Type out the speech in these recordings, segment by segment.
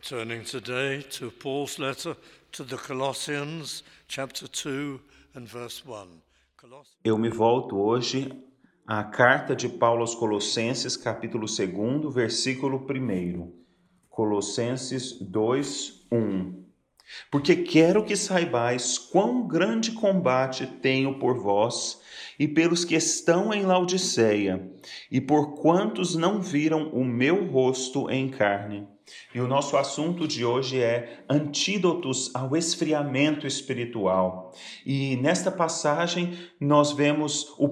Turning today to Paul's letter to the Colossians, chapter 2 and verse 1. Eu me volto hoje à carta de Paulo aos Colossenses, capítulo 2, versículo 1. Colossenses 2, 1. Porque quero que saibais quão grande combate tenho por vós e pelos que estão em Laodiceia, e por quantos não viram o meu rosto em carne. E o nosso assunto de hoje é antídotos ao esfriamento espiritual. E nesta passagem nós vemos a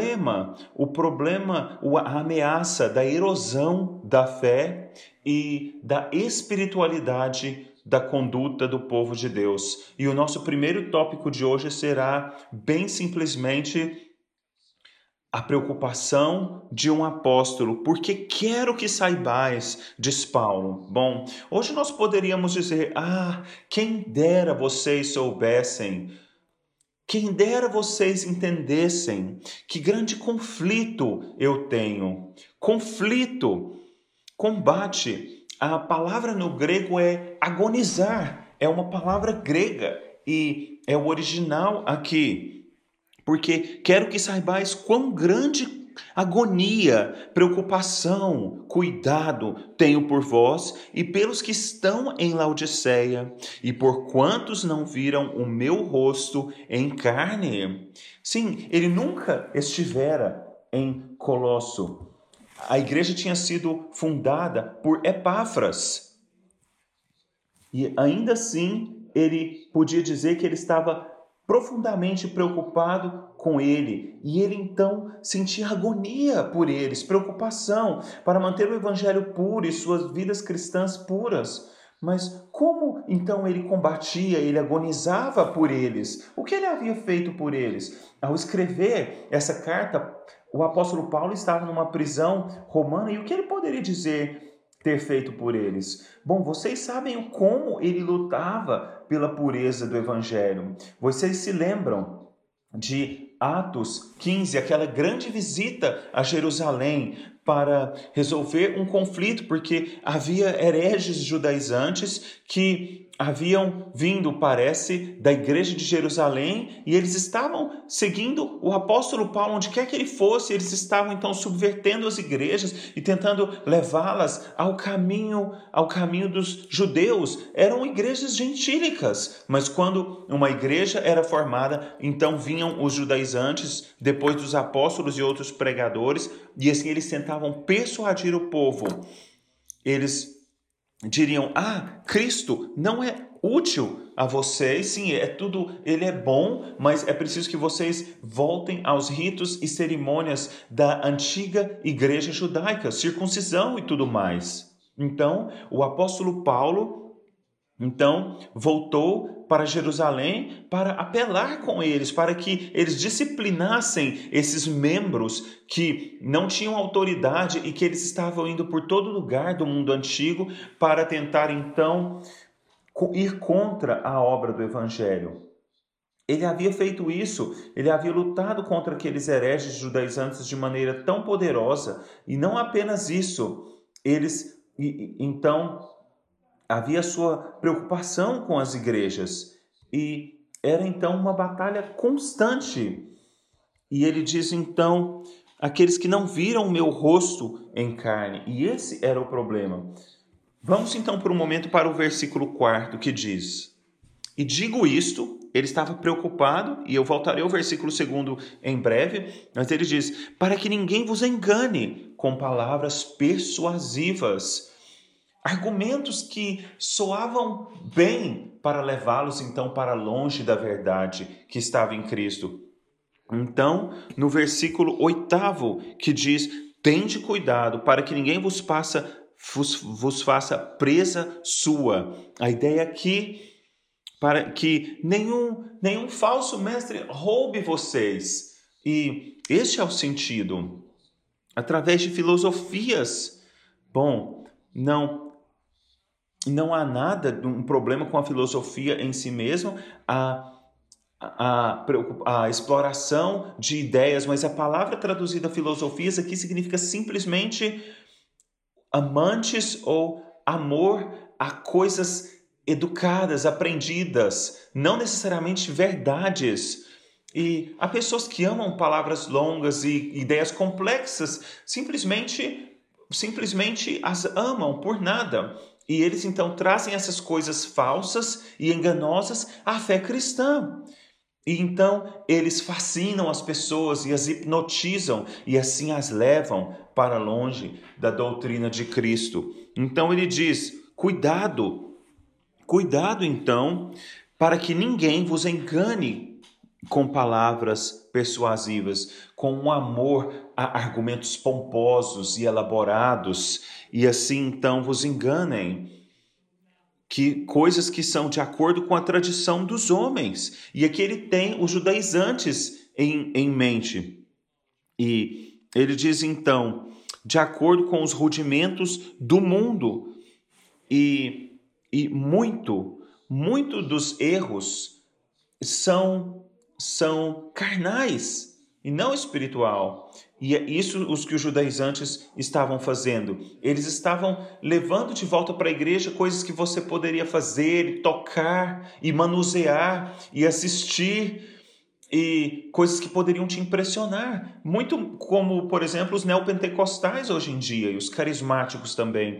ameaça da erosão da fé e da espiritualidade da conduta do povo de Deus. E o nosso primeiro tópico de hoje será, bem simplesmente, a preocupação de um apóstolo, porque quero que saibais, diz Paulo. Bom, hoje nós poderíamos dizer, quem dera vocês soubessem, quem dera vocês entendessem que grande conflito eu tenho. Conflito, combate. A palavra no grego é agonizar, é uma palavra grega e é o original aqui. Porque quero que saibais quão grande agonia, preocupação, cuidado tenho por vós e pelos que estão em Laodiceia, e por quantos não viram o meu rosto em carne. Sim, ele nunca estivera em Colosso. A igreja tinha sido fundada por Epáfras. E ainda assim, ele podia dizer que ele estava profundamente preocupado com ele, e ele então sentia agonia por eles, preocupação para manter o evangelho puro e suas vidas cristãs puras. Mas como então ele combatia, ele agonizava por eles? O que ele havia feito por eles? Ao escrever essa carta, o apóstolo Paulo estava numa prisão romana, e o que ele poderia dizer ter feito por eles? Bom, vocês sabem como ele lutava pela pureza do evangelho. Vocês se lembram de Atos 15, aquela grande visita a Jerusalém para resolver um conflito, porque havia hereges judaizantes que haviam vindo, parece, da igreja de Jerusalém, e eles estavam seguindo o apóstolo Paulo onde quer que ele fosse. Eles estavam então subvertendo as igrejas e tentando levá-las ao caminho dos judeus. Eram igrejas gentílicas, mas quando uma igreja era formada, então vinham os judaizantes, depois dos apóstolos e outros pregadores, e assim eles tentavam persuadir o povo. Eles diriam, Cristo não é útil a vocês, sim, ele é bom, mas é preciso que vocês voltem aos ritos e cerimônias da antiga igreja judaica, circuncisão e tudo mais. Então, o apóstolo Paulo voltou para Jerusalém para apelar com eles, para que eles disciplinassem esses membros que não tinham autoridade e que eles estavam indo por todo lugar do mundo antigo para tentar então ir contra a obra do evangelho. Ele havia feito isso, ele havia lutado contra aqueles hereges judaizantes de maneira tão poderosa, e não apenas isso, havia sua preocupação com as igrejas, e era então uma batalha constante. E ele diz então, aqueles que não viram o meu rosto em carne, e esse era o problema. Vamos então por um momento para o versículo 4, que diz, e digo isto, ele estava preocupado, e eu voltarei ao versículo 2 em breve, mas ele diz, para que ninguém vos engane com palavras persuasivas, argumentos que soavam bem para levá-los então para longe da verdade que estava em Cristo. Então, no versículo 8, que diz, tende cuidado para que ninguém vos faça presa sua. A ideia aqui, para que nenhum falso mestre roube vocês. E este é o sentido. Através de filosofias. Bom, não há nada de um problema com a filosofia em si mesmo, a exploração de ideias, mas a palavra traduzida filosofias aqui significa simplesmente amantes ou amor a coisas educadas, aprendidas, não necessariamente verdades. E há pessoas que amam palavras longas e ideias complexas, simplesmente as amam por nada. E eles então trazem essas coisas falsas e enganosas à fé cristã. E então eles fascinam as pessoas e as hipnotizam e assim as levam para longe da doutrina de Cristo. Então ele diz: cuidado então, para que ninguém vos engane com palavras persuasivas, com um amor a argumentos pomposos e elaborados, e assim então vos enganem. Que coisas que são de acordo com a tradição dos homens. E aqui ele tem os judaizantes em mente. E ele diz então, de acordo com os rudimentos do mundo. E muito dos erros são carnais e não espiritual. E é isso os que os judaizantes estavam fazendo. Eles estavam levando de volta para a igreja coisas que você poderia fazer, tocar e manusear e assistir, e coisas que poderiam te impressionar. Muito como, por exemplo, os neopentecostais hoje em dia e os carismáticos também.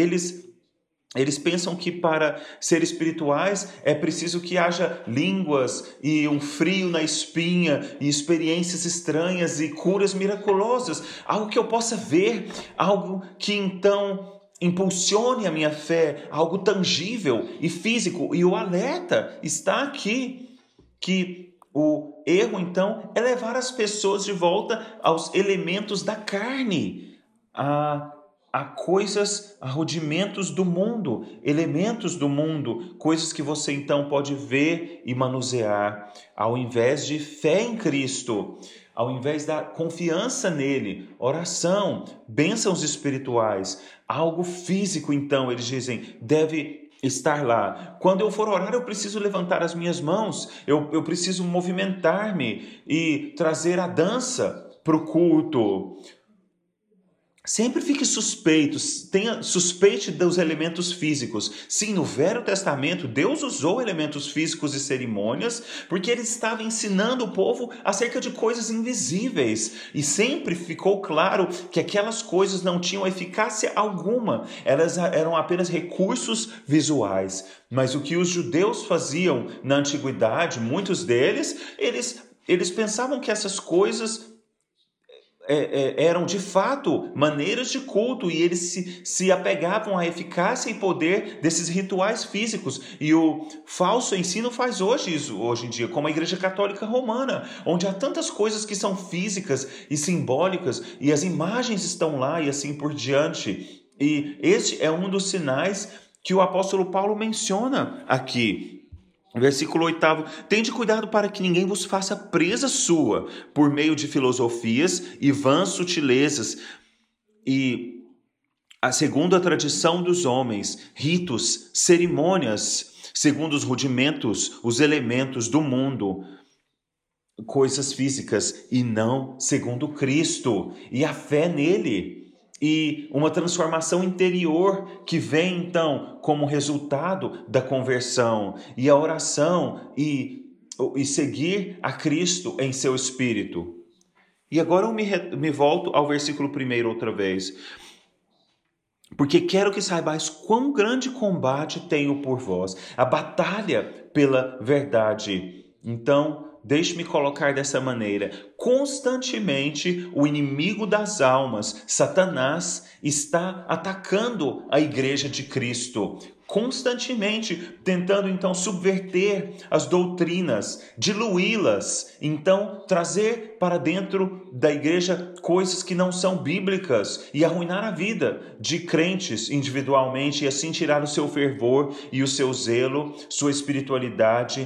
Eles pensam que para ser espirituais é preciso que haja línguas e um frio na espinha e experiências estranhas e curas miraculosas, algo que eu possa ver, algo que então impulsione a minha fé, algo tangível e físico. E o alerta está aqui, que o erro então é levar as pessoas de volta aos elementos da carne, a coisas, a rudimentos do mundo, elementos do mundo, coisas que você então pode ver e manusear, ao invés de fé em Cristo, ao invés da confiança nele, oração, bênçãos espirituais, algo físico então, eles dizem, deve estar lá. Quando eu for orar, eu preciso levantar as minhas mãos, eu preciso movimentar-me e trazer a dança para o culto. Sempre fique suspeite dos elementos físicos. Sim, no Velho Testamento, Deus usou elementos físicos e cerimônias porque ele estava ensinando o povo acerca de coisas invisíveis. E sempre ficou claro que aquelas coisas não tinham eficácia alguma. Elas eram apenas recursos visuais. Mas o que os judeus faziam na antiguidade, muitos deles, eles pensavam que essas coisas eram de fato maneiras de culto, e eles se apegavam à eficácia e poder desses rituais físicos. E o falso ensino faz isso hoje em dia, como a Igreja Católica Romana, onde há tantas coisas que são físicas e simbólicas, e as imagens estão lá e assim por diante. E este é um dos sinais que o apóstolo Paulo menciona aqui. Versículo 8: tende cuidado para que ninguém vos faça presa sua por meio de filosofias e vãs sutilezas, e segundo a tradição dos homens, ritos, cerimônias, segundo os rudimentos, os elementos do mundo, coisas físicas, e não segundo Cristo e a fé nele. E uma transformação interior que vem, então, como resultado da conversão e a oração e seguir a Cristo em seu espírito. E agora eu me volto ao versículo 1 outra vez. Porque quero que saibais quão grande combate tenho por vós, a batalha pela verdade. Então, deixe-me colocar dessa maneira: constantemente o inimigo das almas, Satanás, está atacando a igreja de Cristo, constantemente tentando então subverter as doutrinas, diluí-las, então trazer para dentro da igreja coisas que não são bíblicas e arruinar a vida de crentes individualmente, e assim tirar o seu fervor e o seu zelo, sua espiritualidade,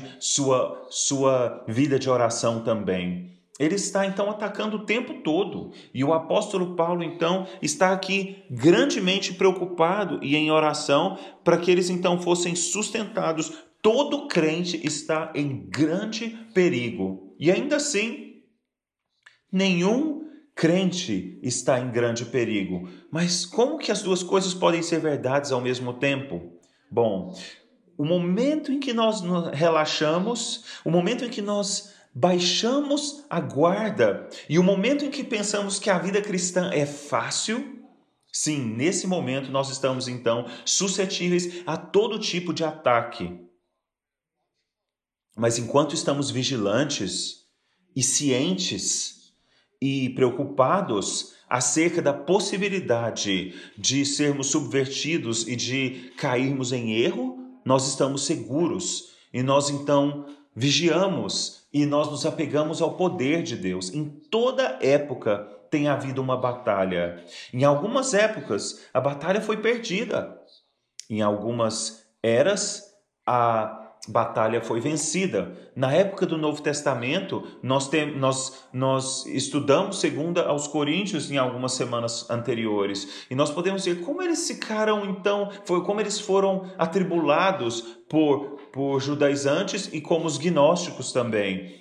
sua vida de oração também. Ele está então atacando o tempo todo, e o apóstolo Paulo então está aqui grandemente preocupado e em oração para que eles então fossem sustentados. Todo crente está em grande perigo, e ainda assim nenhum crente está em grande perigo. Mas como que as duas coisas podem ser verdades ao mesmo tempo? Bom, o momento em que nós relaxamos, o momento em que nós baixamos a guarda e o momento em que pensamos que a vida cristã é fácil, sim, nesse momento nós estamos então suscetíveis a todo tipo de ataque. Mas enquanto estamos vigilantes e cientes e preocupados acerca da possibilidade de sermos subvertidos e de cairmos em erro, nós estamos seguros e nós então vigiamos e nós nos apegamos ao poder de Deus. Em toda época tem havido uma batalha. Em algumas épocas, a batalha foi perdida. Em algumas eras, a batalha foi vencida. Na época do Novo Testamento, nós estudamos 2 aos Coríntios em algumas semanas anteriores. E nós podemos ver como eles ficaram, então, como eles foram atribulados por judaizantes e como os gnósticos também.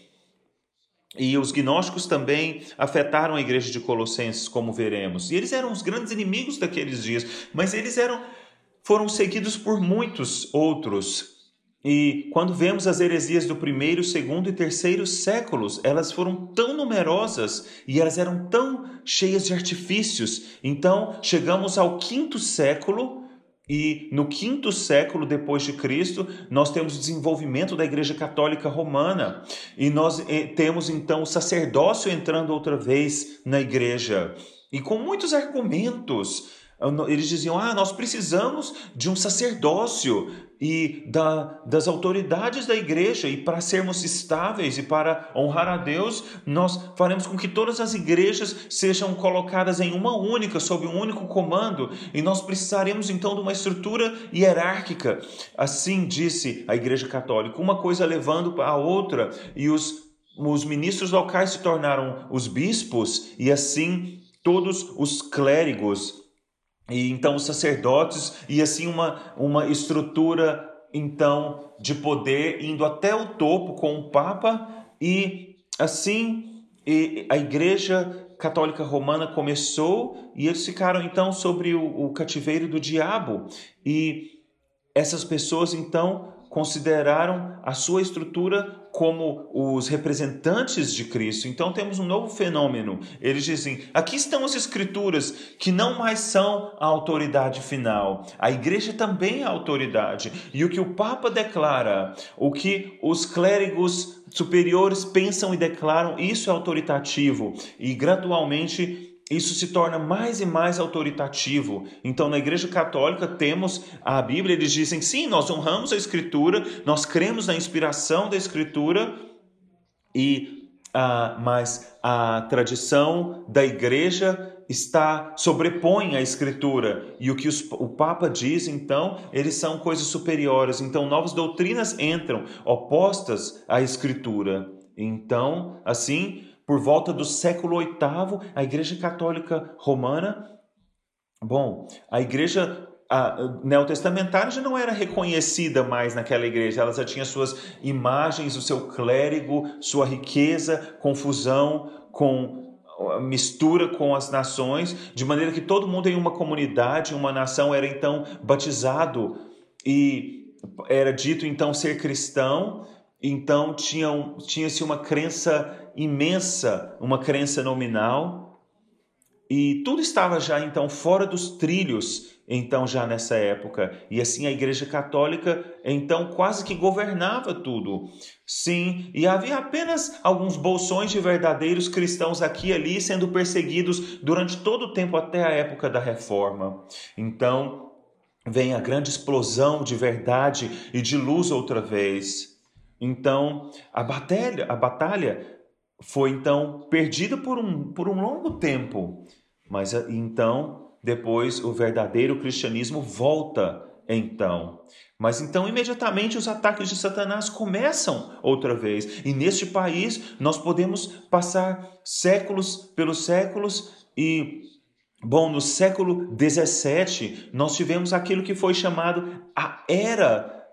E os gnósticos também afetaram a igreja de Colossenses, como veremos. E eles eram os grandes inimigos daqueles dias, mas eles foram seguidos por muitos outros. E quando vemos as heresias do 1º, 2º e 3º séculos, elas foram tão numerosas e elas eram tão cheias de artifícios. Então, chegamos ao 5º século e no 5º século depois de Cristo, nós temos o desenvolvimento da Igreja Católica Romana e nós temos então o sacerdócio entrando outra vez na igreja e com muitos argumentos. Eles diziam, nós precisamos de um sacerdócio e das autoridades da igreja, e para sermos estáveis e para honrar a Deus, nós faremos com que todas as igrejas sejam colocadas em uma única, sob um único comando, e nós precisaremos então de uma estrutura hierárquica. Assim disse a Igreja Católica, uma coisa levando a outra, e os ministros locais se tornaram os bispos, e assim todos os clérigos, e então os sacerdotes, e assim uma estrutura então de poder indo até o topo com o Papa, e assim a Igreja Católica Romana começou e eles ficaram então sobre o cativeiro do diabo, e essas pessoas então consideraram a sua estrutura como os representantes de Cristo. Então temos um novo fenômeno. Eles dizem, aqui estão as escrituras que não mais são a autoridade final. A igreja também é a autoridade. E o que o Papa declara, o que os clérigos superiores pensam e declaram, isso é autoritativo. E gradualmente isso se torna mais e mais autoritativo. Então, na Igreja Católica, temos a Bíblia, eles dizem, sim, nós honramos a Escritura, nós cremos na inspiração da Escritura, mas a tradição da Igreja sobrepõe a Escritura. E o que o Papa diz, então, eles são coisas superiores. Então, novas doutrinas entram, opostas à Escritura. Então, assim, por volta do século VIII, a Igreja Católica Romana, a Igreja neotestamentária já não era reconhecida mais naquela igreja, ela já tinha suas imagens, o seu clérigo, sua riqueza, confusão, mistura com as nações, de maneira que todo mundo em uma comunidade, uma nação, era então batizado e era dito então ser cristão. Então tinha-se uma crença imensa, uma crença nominal, e tudo estava já então fora dos trilhos, então já nessa época, e assim a Igreja Católica então quase que governava tudo. Sim, e havia apenas alguns bolsões de verdadeiros cristãos aqui e ali sendo perseguidos durante todo o tempo até a época da Reforma. Então vem a grande explosão de verdade e de luz outra vez. Então, a batalha foi então perdida por um longo tempo, mas então depois o verdadeiro cristianismo volta então. Mas então imediatamente os ataques de Satanás começam outra vez, e neste país nós podemos passar séculos pelos séculos e no século XVII nós tivemos aquilo que foi chamado a Era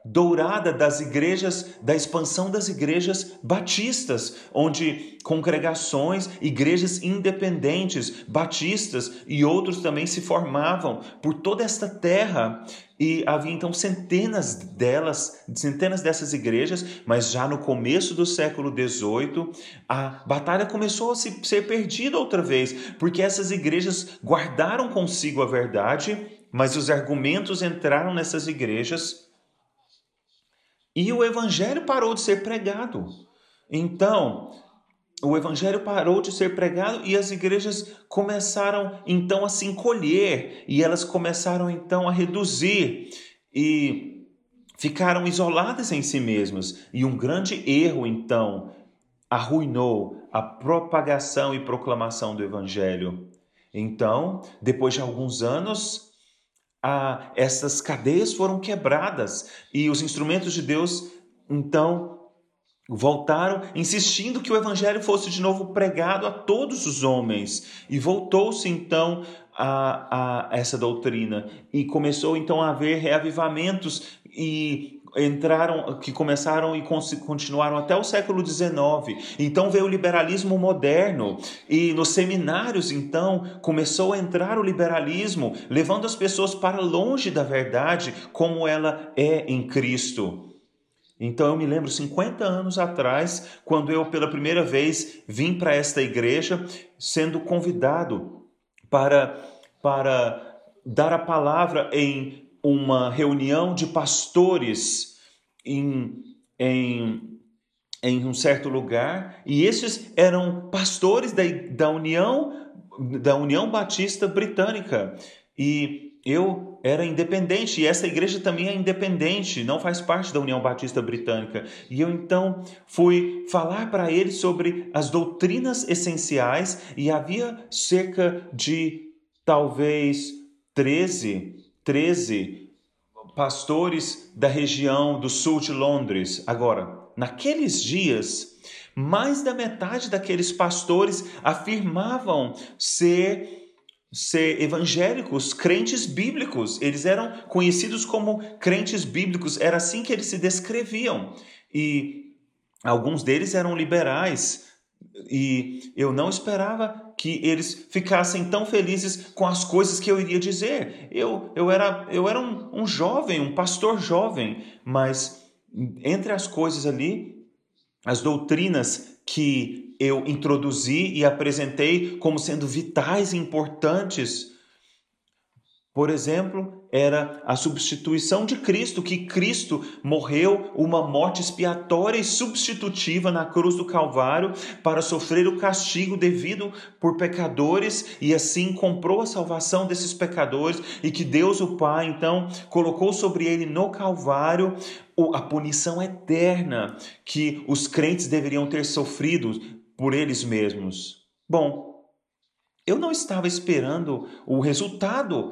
dourada das igrejas, da expansão das igrejas batistas, onde congregações, igrejas independentes, batistas e outros também se formavam por toda esta terra. E havia então centenas dessas igrejas, mas já no começo do século XVIII, a batalha começou a ser perdida outra vez, porque essas igrejas guardaram consigo a verdade, mas os argumentos entraram nessas igrejas e o evangelho parou de ser pregado. Então, o evangelho parou de ser pregado e as igrejas começaram então a se encolher e elas começaram então a reduzir e ficaram isoladas em si mesmas. E um grande erro então arruinou a propagação e proclamação do evangelho. Então, depois de alguns anos, essas cadeias foram quebradas e os instrumentos de Deus então voltaram insistindo que o evangelho fosse de novo pregado a todos os homens. E voltou-se então a essa doutrina e começou então a haver reavivamentos que começaram e continuaram até o século XIX. Então veio o liberalismo moderno e nos seminários então começou a entrar o liberalismo, levando as pessoas para longe da verdade como ela é em Cristo. Então eu me lembro 50 anos atrás, quando eu pela primeira vez vim para esta igreja, sendo convidado para dar a palavra em uma reunião de pastores em um certo lugar, e esses eram pastores da União Batista Britânica, e eu era independente, e essa igreja também é independente, não faz parte da União Batista Britânica. E eu então fui falar para eles sobre as doutrinas essenciais, e havia cerca de talvez 13 pastores da região do sul de Londres. Agora, naqueles dias, mais da metade daqueles pastores afirmavam ser evangélicos, crentes bíblicos. Eles eram conhecidos como crentes bíblicos, era assim que eles se descreviam. E alguns deles eram liberais, e eu não esperava que eles ficassem tão felizes com as coisas que eu iria dizer. Eu era um jovem, um pastor jovem, mas entre as coisas ali, as doutrinas que eu introduzi e apresentei como sendo vitais e importantes, por exemplo, era a substituição de Cristo, que Cristo morreu uma morte expiatória e substitutiva na cruz do Calvário para sofrer o castigo devido por pecadores e assim comprou a salvação desses pecadores, e que Deus o Pai então colocou sobre ele no Calvário a punição eterna que os crentes deveriam ter sofrido por eles mesmos. Bom, eu não estava esperando o resultado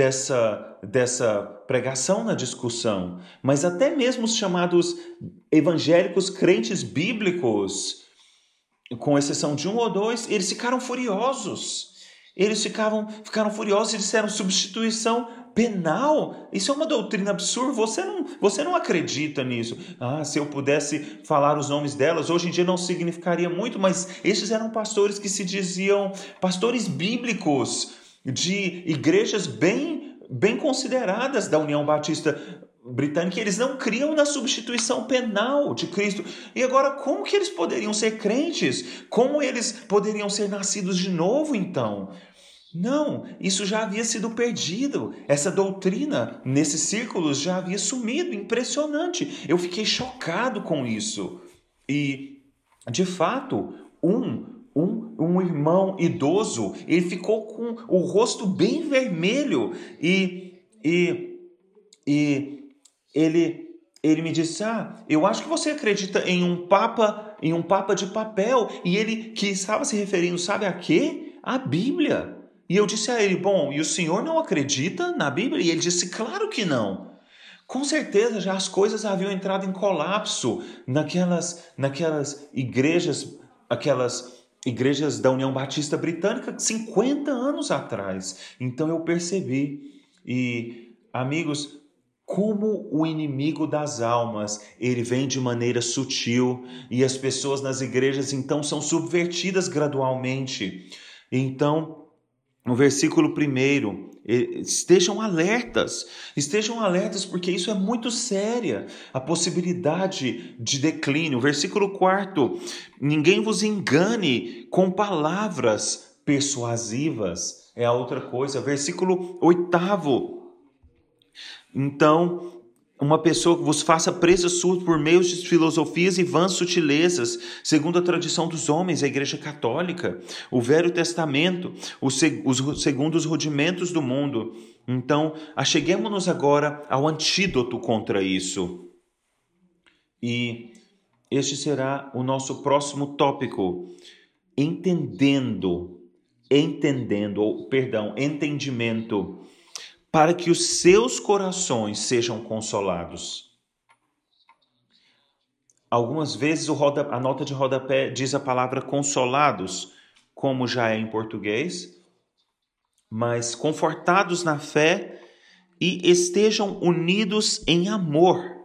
dessa pregação na discussão, mas até mesmo os chamados evangélicos crentes bíblicos, com exceção de um ou dois, eles ficaram furiosos. Eles ficaram furiosos e disseram: substituição penal? Isso é uma doutrina absurda, você não acredita nisso. Se eu pudesse falar os nomes delas, hoje em dia não significaria muito, mas esses eram pastores que se diziam pastores bíblicos de igrejas bem consideradas da União Batista Britânica. Eles não criam na substituição penal de Cristo. E agora, como que eles poderiam ser crentes? Como eles poderiam ser nascidos de novo, então? Não, isso já havia sido perdido. Essa doutrina, nesses círculos, já havia sumido. Impressionante. Eu fiquei chocado com isso. E, de fato, um irmão idoso, ele ficou com o rosto bem vermelho e ele me disse: eu acho que você acredita em um papa de papel. E ele que estava se referindo, sabe a quê? A Bíblia. E eu disse a ele: bom, e o senhor não acredita na Bíblia? E ele disse: claro que não. Com certeza já as coisas haviam entrado em colapso naquelas igrejas, aquelas igrejas da União Batista Britânica 50 anos atrás. Então eu percebi. E, amigos, como o inimigo das almas, ele vem de maneira sutil e as pessoas nas igrejas então são subvertidas gradualmente. Então, no versículo 1, estejam alertas porque isso é muito séria, a possibilidade de declínio. Versículo 4, ninguém vos engane com palavras persuasivas, é a outra coisa. Versículo 8, então, uma pessoa que vos faça presa sua por meio de filosofias e vãs sutilezas, segundo a tradição dos homens, a Igreja Católica, o Velho Testamento, segundo os rudimentos do mundo. Então, acheguemo-nos agora ao antídoto contra isso. E este será o nosso próximo tópico, entendimento, para que os seus corações sejam consolados. Algumas vezes a nota de rodapé diz a palavra consolados, como já é em português, mas confortados na fé e estejam unidos em amor.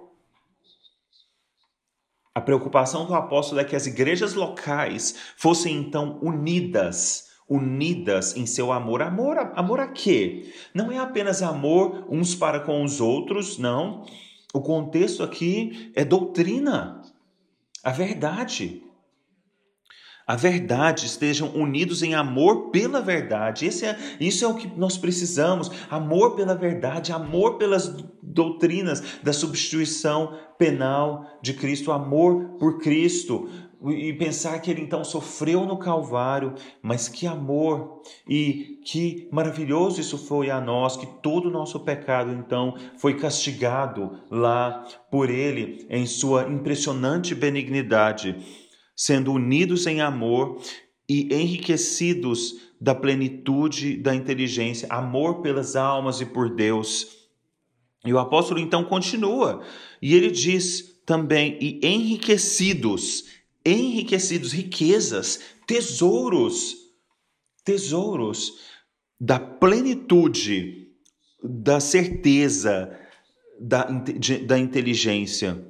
A preocupação do apóstolo é que as igrejas locais fossem então unidas em seu amor. Amor a quê? Não é apenas amor uns para com os outros, não. O contexto aqui é doutrina, a verdade. A verdade, estejam unidos em amor pela verdade. Isso é o que nós precisamos. Amor pela verdade, amor pelas doutrinas da substituição penal de Cristo, amor por Cristo. E pensar que ele então sofreu no Calvário, mas que amor e que maravilhoso isso foi a nós, que todo o nosso pecado então foi castigado lá por ele em sua impressionante benignidade, sendo unidos em amor e enriquecidos da plenitude da inteligência, amor pelas almas e por Deus. E o apóstolo então continua, e ele diz também, e enriquecidos, riquezas, tesouros da plenitude, da certeza, da inteligência.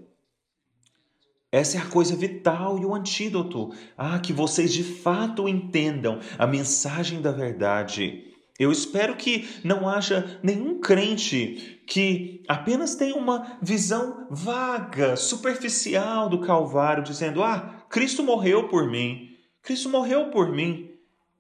Essa é a coisa vital e o antídoto. Que vocês de fato entendam a mensagem da verdade. Eu espero que não haja nenhum crente que apenas tenha uma visão vaga, superficial do Calvário, dizendo, Cristo morreu por mim. Cristo morreu por mim.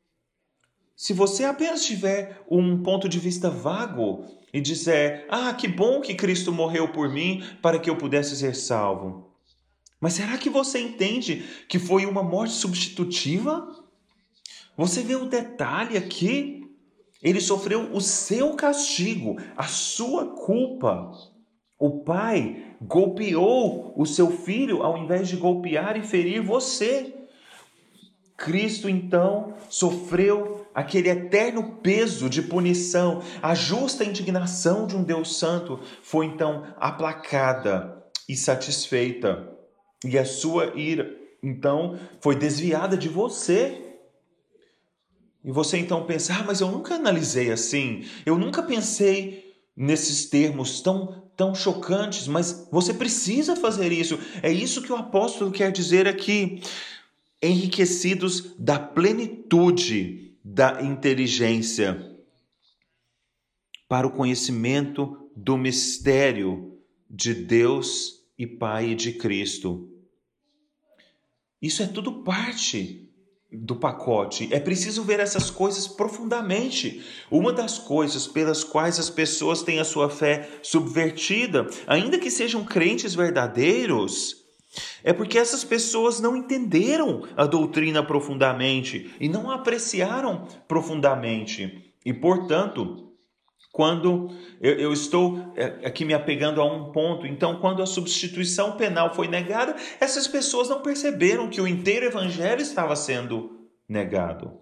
Se você apenas tiver um ponto de vista vago e disser, que bom que Cristo morreu por mim para que eu pudesse ser salvo. Mas será que você entende que foi uma morte substitutiva? Você vê o detalhe aqui? Ele sofreu o seu castigo, a sua culpa. O pai golpeou o seu filho ao invés de golpear e ferir você. Cristo, então, sofreu aquele eterno peso de punição. A justa indignação de um Deus santo foi, então, aplacada e satisfeita. E a sua ira, então, foi desviada de você. E você, então, pensa, mas eu nunca analisei assim. Eu nunca pensei nesses termos tão chocantes. Mas você precisa fazer isso. É isso que o apóstolo quer dizer aqui. Enriquecidos da plenitude da inteligência para o conhecimento do mistério de Deus e Pai de Cristo. Isso é tudo parte do pacote. É preciso ver essas coisas profundamente. Uma das coisas pelas quais as pessoas têm a sua fé subvertida, ainda que sejam crentes verdadeiros, é porque essas pessoas não entenderam a doutrina profundamente e não a apreciaram profundamente. E, portanto, quando eu estou aqui me apegando a um ponto, então quando a substituição penal foi negada, essas pessoas não perceberam que o inteiro evangelho estava sendo negado.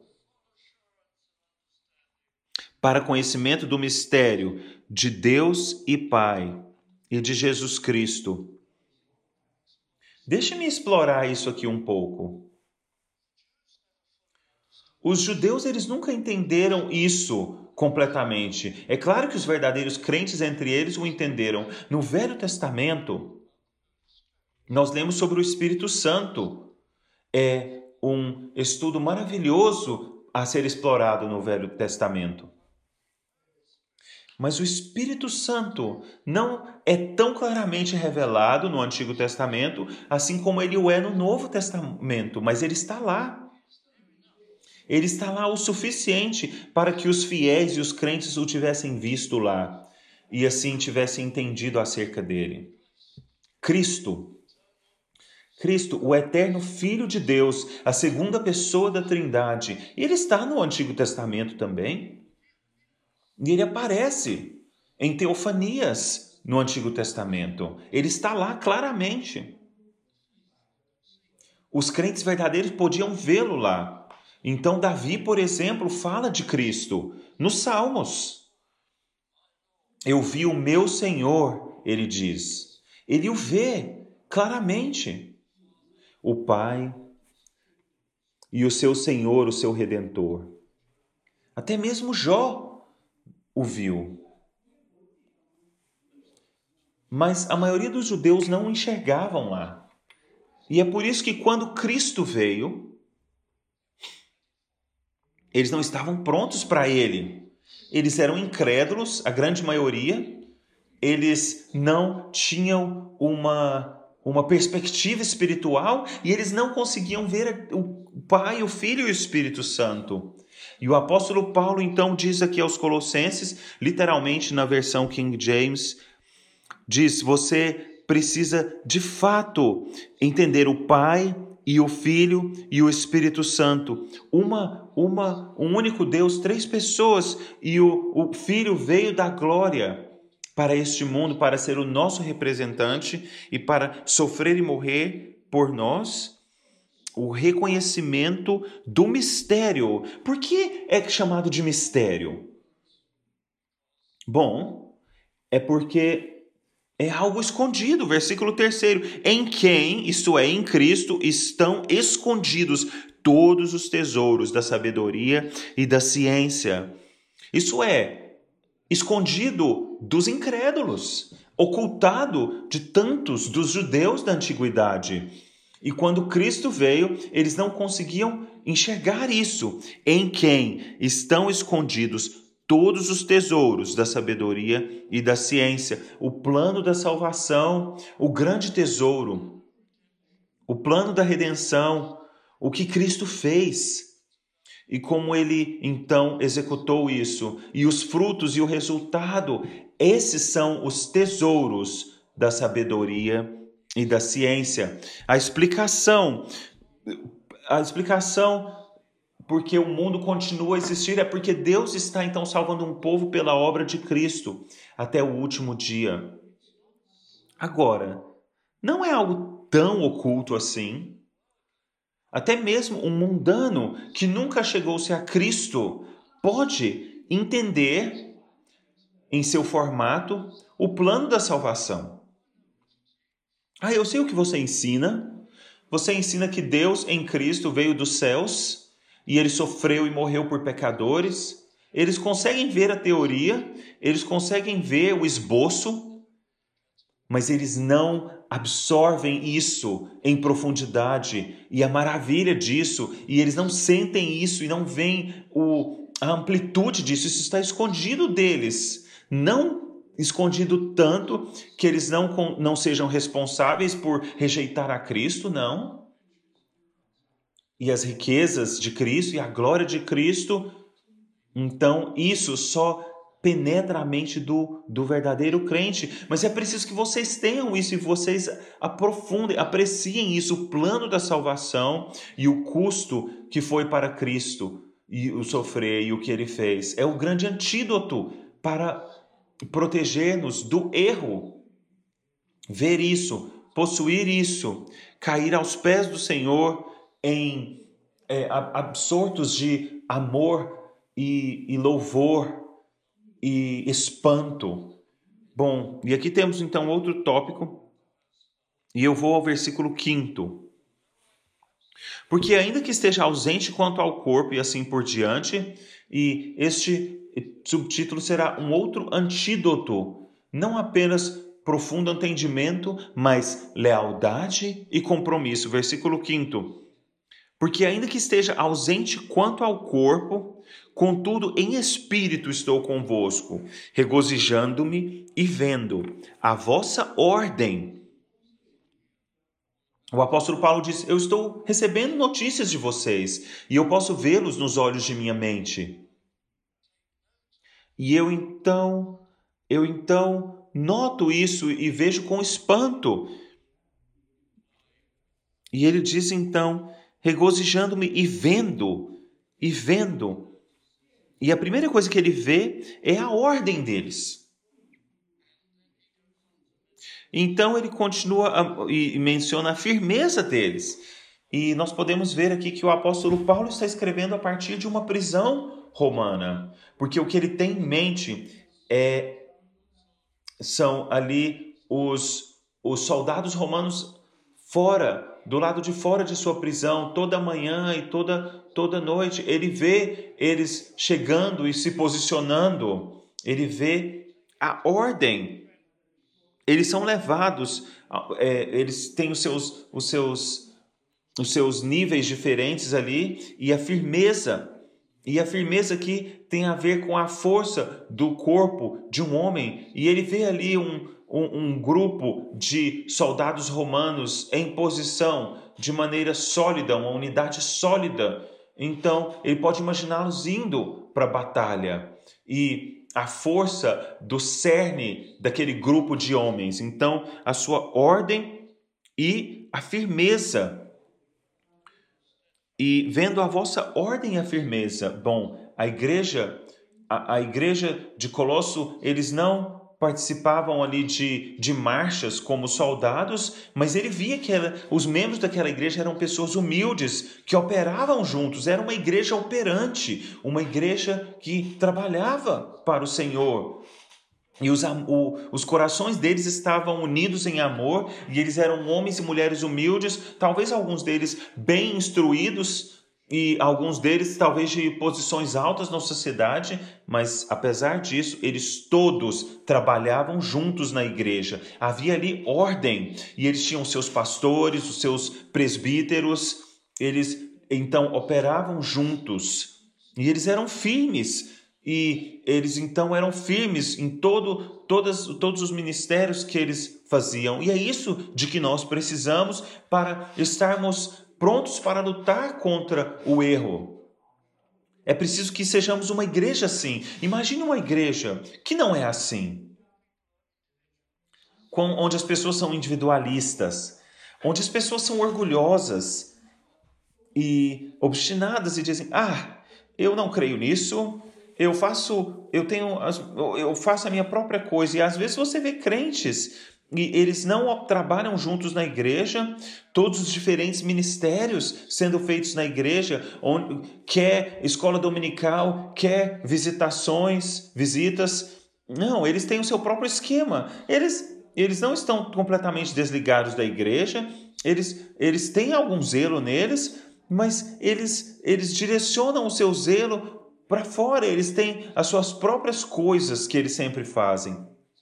Para conhecimento do mistério de Deus e Pai e de Jesus Cristo. Deixe-me explorar isso aqui um pouco. Os judeus, eles nunca entenderam isso completamente. É claro que os verdadeiros crentes entre eles o entenderam. No Velho Testamento, nós lemos sobre o Espírito Santo. É um estudo maravilhoso a ser explorado no Velho Testamento. Mas o Espírito Santo não é tão claramente revelado no Antigo Testamento, assim como ele o é no Novo Testamento, mas ele está lá. Ele está lá o suficiente para que os fiéis e os crentes o tivessem visto lá e assim tivessem entendido acerca dele. Cristo, o eterno Filho de Deus, a segunda pessoa da Trindade, ele está no Antigo Testamento também. E ele aparece em teofanias no Antigo Testamento. Ele está lá claramente. Os crentes verdadeiros podiam vê-lo lá. Então Davi, por exemplo, fala de Cristo nos Salmos. Eu vi o meu Senhor, ele diz. Ele o vê claramente. O Pai e o seu Senhor, o seu Redentor. Até mesmo Jó o viu. Mas a maioria dos judeus não o enxergavam lá. E é por isso que quando Cristo veio, eles não estavam prontos para ele. Eles eram incrédulos, a grande maioria. Eles não tinham uma perspectiva espiritual e eles não conseguiam ver o Pai, o Filho e o Espírito Santo. E o apóstolo Paulo então diz aqui aos Colossenses, literalmente na versão King James, diz: você precisa de fato entender o Pai e o Filho e o Espírito Santo. Um único Deus, três pessoas, e o Filho veio da glória para este mundo, para ser o nosso representante e para sofrer e morrer por nós. O reconhecimento do mistério. Por que é chamado de mistério? Bom, é porque é algo escondido. Versículo 3. Em quem, isto é, em Cristo, estão escondidos todos os tesouros da sabedoria e da ciência. Isso é, escondido dos incrédulos, ocultado de tantos dos judeus da antiguidade. E quando Cristo veio, eles não conseguiam enxergar isso. Em quem estão escondidos todos os tesouros da sabedoria e da ciência. O plano da salvação, o grande tesouro, o plano da redenção, o que Cristo fez. E como ele então executou isso. E os frutos e o resultado, esses são os tesouros da sabedoria e da ciência. A explicação porque o mundo continua a existir é porque Deus está então salvando um povo pela obra de Cristo até o último dia. Agora, não é algo tão oculto assim. Até mesmo um mundano que nunca chegou-se a Cristo pode entender em seu formato o plano da salvação. Eu sei o que você ensina. Você ensina que Deus em Cristo veio dos céus e ele sofreu e morreu por pecadores. Eles conseguem ver a teoria, eles conseguem ver o esboço, mas eles não absorvem isso em profundidade e a maravilha disso, e eles não sentem isso e não veem a amplitude disso. Isso está escondido deles, não escondido tanto que eles não sejam responsáveis por rejeitar a Cristo, não. E as riquezas de Cristo e a glória de Cristo, então isso só penetra a mente do verdadeiro crente. Mas é preciso que vocês tenham isso e vocês aprofundem, apreciem isso, o plano da salvação e o custo que foi para Cristo e o sofrer e o que ele fez. É o grande antídoto para proteger-nos do erro. Ver isso, possuir isso, cair aos pés do Senhor absortos de amor e louvor e espanto. Bom, e aqui temos então outro tópico, e eu vou ao versículo 5. Porque ainda que esteja ausente quanto ao corpo e assim por diante, e este subtítulo será um outro antídoto, não apenas profundo entendimento, mas lealdade e compromisso. Versículo 5. Porque ainda que esteja ausente quanto ao corpo, contudo em espírito estou convosco, regozijando-me e vendo a vossa ordem. O apóstolo Paulo diz: eu estou recebendo notícias de vocês e eu posso vê-los nos olhos de minha mente. E eu então noto isso e vejo com espanto. E ele diz então, regozijando-me e vendo. E a primeira coisa que ele vê é a ordem deles. Então ele continua e menciona a firmeza deles. E nós podemos ver aqui que o apóstolo Paulo está escrevendo a partir de uma prisão romana. Porque o que ele tem em mente são ali os soldados romanos do lado de fora de sua prisão, toda manhã e toda noite. Ele vê eles chegando e se posicionando. Ele vê a ordem. Eles são levados, eles têm os seus níveis diferentes ali, e a firmeza aqui tem a ver com a força do corpo de um homem, e ele vê ali um grupo de soldados romanos em posição de maneira sólida, uma unidade sólida. Então ele pode imaginá-los indo para a batalha, e a força do cerne daquele grupo de homens. Então, a sua ordem e a firmeza. E vendo a vossa ordem e a firmeza. Bom, a igreja de Colosso, eles não participavam ali de marchas como soldados, mas ele via que os membros daquela igreja eram pessoas humildes, que operavam juntos. Era uma igreja operante, uma igreja que trabalhava para o Senhor. E os corações deles estavam unidos em amor, e eles eram homens e mulheres humildes, talvez alguns deles bem instruídos, e alguns deles talvez de posições altas na sociedade, mas apesar disso, eles todos trabalhavam juntos na igreja. Havia ali ordem, e eles tinham os seus pastores, os seus presbíteros, eles então operavam juntos, e eles eram firmes. E eles então eram firmes em todos os ministérios que eles faziam. E é isso de que nós precisamos para estarmos prontos para lutar contra o erro. É preciso que sejamos uma igreja assim. Imagine uma igreja que não é assim. Onde as pessoas são individualistas, onde as pessoas são orgulhosas e obstinadas e dizem: eu não creio nisso. Eu faço a minha própria coisa. E às vezes você vê crentes e eles não trabalham juntos na igreja, todos os diferentes ministérios sendo feitos na igreja, quer escola dominical, quer visitas. Não, eles têm o seu próprio esquema. Eles não estão completamente desligados da igreja, eles têm algum zelo neles, mas eles direcionam o seu zelo para fora. Eles têm as suas próprias coisas que eles sempre fazem.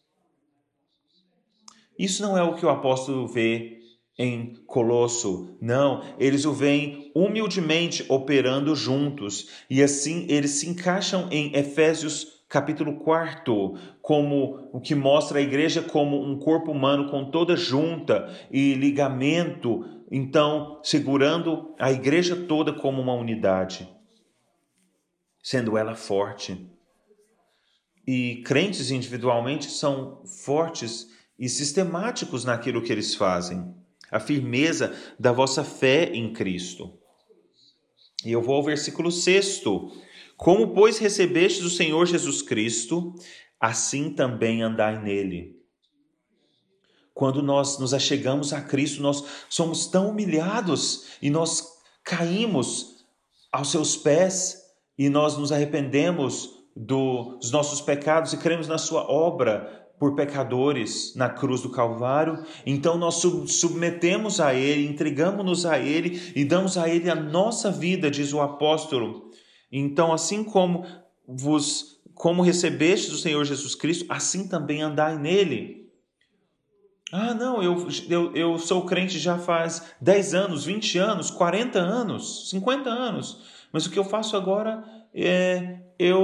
Isso não é o que o apóstolo vê em Colosso. Não, eles o veem humildemente operando juntos. E assim eles se encaixam em Efésios capítulo 4, como o que mostra a igreja como um corpo humano com toda junta e ligamento, então segurando a igreja toda como uma unidade, sendo ela forte. E crentes individualmente são fortes e sistemáticos naquilo que eles fazem. A firmeza da vossa fé em Cristo. E eu vou ao versículo 6. Como, pois, recebestes o Senhor Jesus Cristo, assim também andai nele. Quando nós nos achegamos a Cristo, nós somos tão humilhados e nós caímos aos seus pés e nós nos arrependemos dos nossos pecados e cremos na sua obra por pecadores na cruz do Calvário. Então nós submetemos a Ele, entregamos-nos a Ele e damos a Ele a nossa vida, diz o apóstolo. Então, assim como vos como recebestes o Senhor Jesus Cristo, assim também andai nele. Ah, não, eu sou crente já faz 10 anos, 20 anos, 40 anos, 50 anos, mas o que eu faço agora é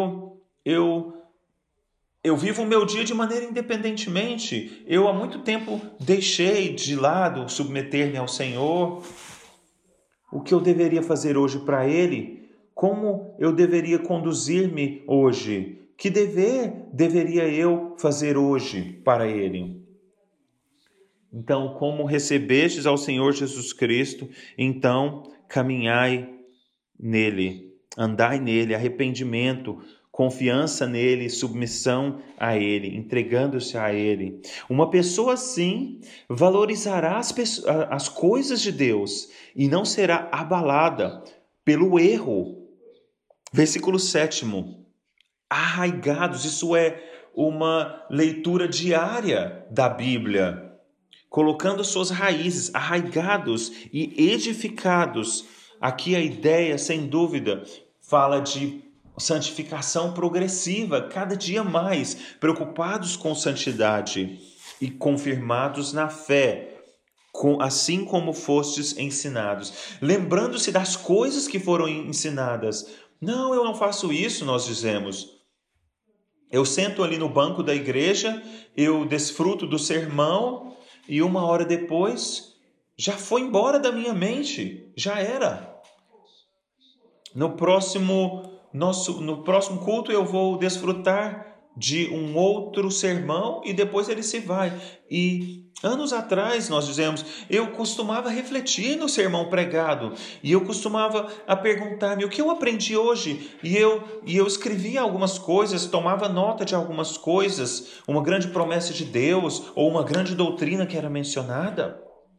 eu vivo o meu dia de maneira independentemente. Eu há muito tempo deixei de lado submeter-me ao Senhor. O que eu deveria fazer hoje para Ele? Como eu deveria conduzir-me hoje? Que dever deveria eu fazer hoje para Ele? Então, como recebestes ao Senhor Jesus Cristo, então caminhai nele, andai nele, arrependimento, confiança nele, submissão a ele, entregando-se a ele. Uma pessoa assim valorizará as coisas de Deus e não será abalada pelo erro. Versículo 7. Arraigados, isso é uma leitura diária da Bíblia, colocando suas raízes, arraigados e edificados. Aqui a ideia, sem dúvida, fala de santificação progressiva, cada dia mais, preocupados com santidade e confirmados na fé, assim como fostes ensinados. Lembrando-se das coisas que foram ensinadas. Não, eu não faço isso, nós dizemos. Eu sento ali no banco da igreja, eu desfruto do sermão e uma hora depois já foi embora da minha mente, já era. No próximo culto eu vou desfrutar de um outro sermão e depois ele se vai. E anos atrás nós dizemos, eu costumava refletir no sermão pregado e eu costumava a perguntar-me o que eu aprendi hoje, e eu escrevia algumas coisas, tomava nota de algumas coisas, uma grande promessa de Deus ou uma grande doutrina que era mencionada.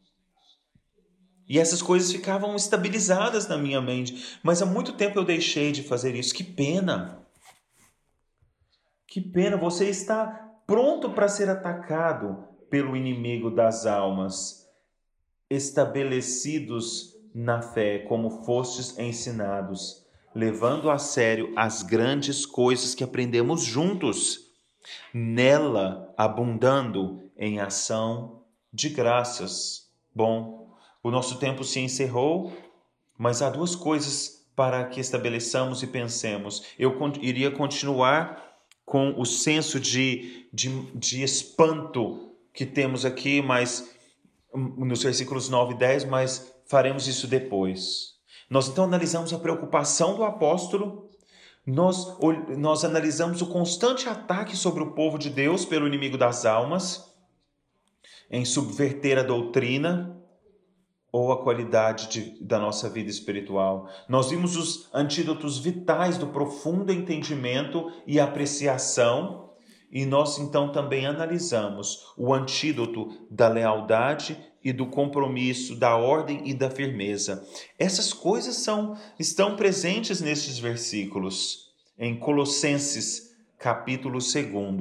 E essas coisas ficavam estabilizadas na minha mente. Mas há muito tempo eu deixei de fazer isso. Que pena! Que pena! Você está pronto para ser atacado pelo inimigo das almas. Estabelecidos na fé, como fostes ensinados, levando a sério as grandes coisas que aprendemos juntos, nela abundando em ação de graças. Bom, o nosso tempo se encerrou, mas há duas coisas para que estabeleçamos e pensemos. Eu iria continuar com o senso de espanto que temos aqui, mas nos versículos 9 e 10, mas faremos isso depois. Nós então analisamos a preocupação do apóstolo, nós analisamos o constante ataque sobre o povo de Deus pelo inimigo das almas, em subverter a doutrina ou a qualidade da nossa vida espiritual. Nós vimos os antídotos vitais do profundo entendimento e apreciação, e nós então também analisamos o antídoto da lealdade e do compromisso, da ordem e da firmeza. Essas coisas estão presentes nestes versículos, em Colossenses, capítulo 2,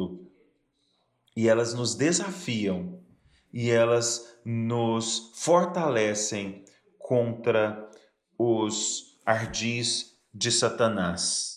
e elas nos desafiam e elas nos fortalecem contra os ardis de Satanás.